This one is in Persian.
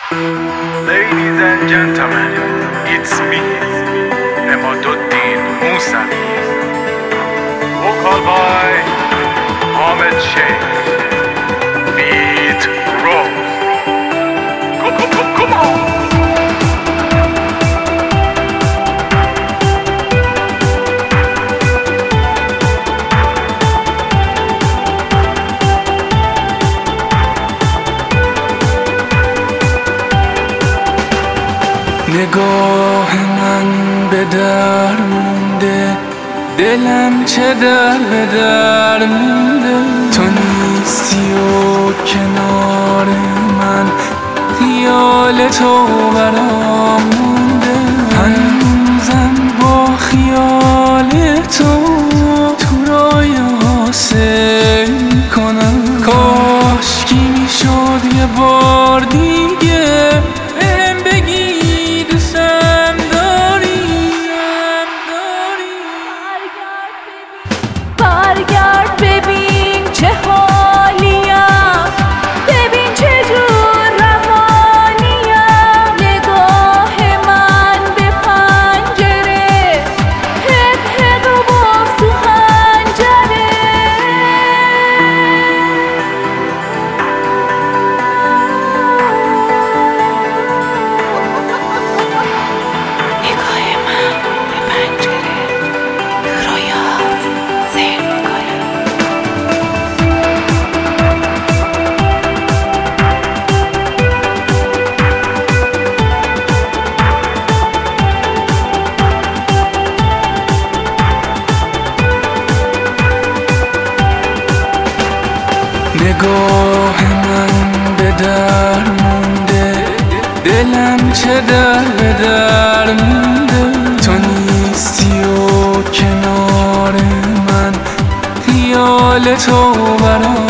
Ladies and gentlemen, it's me, Emaduddin Musavi, vocal by Ahmed Sheikh, beat Rose. Come on! نگاه من به در مونده، دلم چه در به در مونده. تو نیستی و کنار من خیال تو برام مونده. هنوزم با خیال تو رویا سیر کنم. کاشکی میشد یه بار دیگه بهم بگی برگرد ببین چه حالیم، ببین چه جور روانیم. نگاه من به پنجره، حق حق و باز تو خنجره. نگاه من به پنجره تو رویات سیر میکنم. نگاه من به در مونده، دلم چه در به در مونده. تو نیستی و کنار من خیال تو برام